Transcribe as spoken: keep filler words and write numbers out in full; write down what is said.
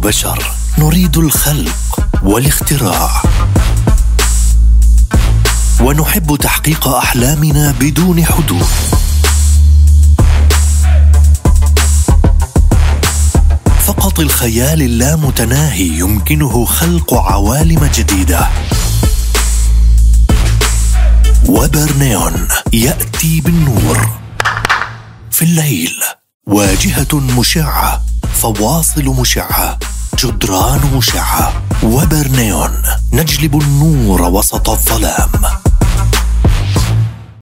بشر نريد الخلق والاختراع، ونحب تحقيق أحلامنا بدون حدود. فقط الخيال اللامتناهي يمكنه خلق عوالم جديدة. وبر نيون يأتي بالنور في الليل، واجهة مشعة، فواصل مشعة، جدران مشعة. وبر نيون نجلب النور وسط الظلام.